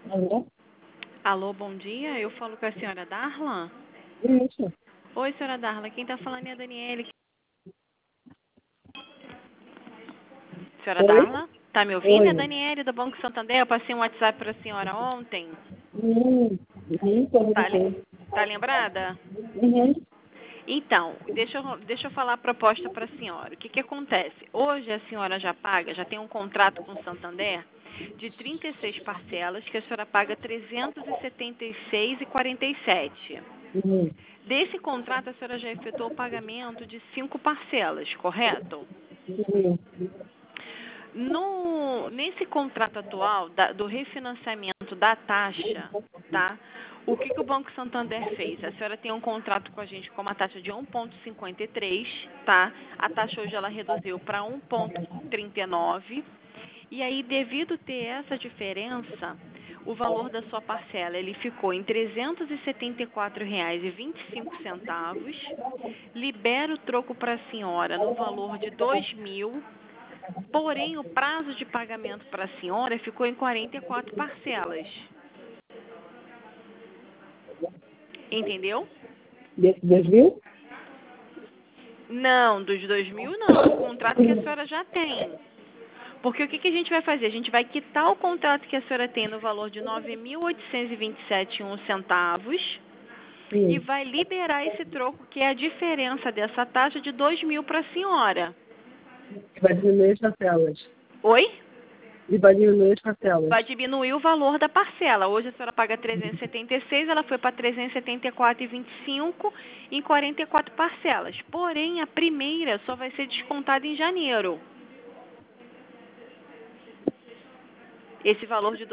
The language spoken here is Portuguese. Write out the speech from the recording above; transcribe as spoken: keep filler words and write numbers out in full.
Alô? Alô, bom dia. Eu falo com a senhora Darla. Isso. Oi, senhora Darla. Quem está falando é a Daniele. Senhora Oi? Darla? Tá me ouvindo? É a Oi. Daniele do Banco Santander. Eu passei um WhatsApp para a senhora ontem. Hum, uhum, tô Tá, li- brincando. tá lembrada? Uhum. Então, deixa eu, deixa eu falar a proposta para a senhora. O que, que acontece? Hoje a senhora já paga, já tem um contrato com o Santander de trinta e seis parcelas, que a senhora paga trezentos e setenta e seis e quarenta e sete. Uhum. Desse contrato, a senhora já efetuou o pagamento de cinco parcelas, correto? Uhum. No, nesse contrato atual da- do refinanciamento da taxa, tá? O que, que o Banco Santander fez? A senhora tem um contrato com a gente com uma taxa de um vírgula cinquenta e três, tá? A taxa hoje ela reduziu para um vírgula trinta e nove. E aí, devido ter essa diferença, o valor da sua parcela ele ficou em trezentos e setenta e quatro reais e vinte e cinco centavos. Libera o troco para a senhora no valor de dois mil. Porém, o prazo de pagamento para a senhora ficou em quarenta e quatro parcelas. Entendeu? Desse dois mil? Não, dos dois mil não. O contrato que a senhora já tem. Porque o que, que a gente vai fazer? A gente vai quitar o contrato que a senhora tem no valor de nove mil oitocentos e vinte e sete reais e um centavos e Sim. vai liberar esse troco, que é a diferença dessa taxa de dois mil para a senhora. E vai diminuir as parcelas. Oi? E vai diminuir as parcelas. Vai diminuir o valor da parcela. Hoje a senhora paga trezentos e setenta e seis, ela foi para trezentos e setenta e quatro reais e vinte e cinco em quarenta e quatro parcelas. Porém, a primeira só vai ser descontada em janeiro. Esse valor de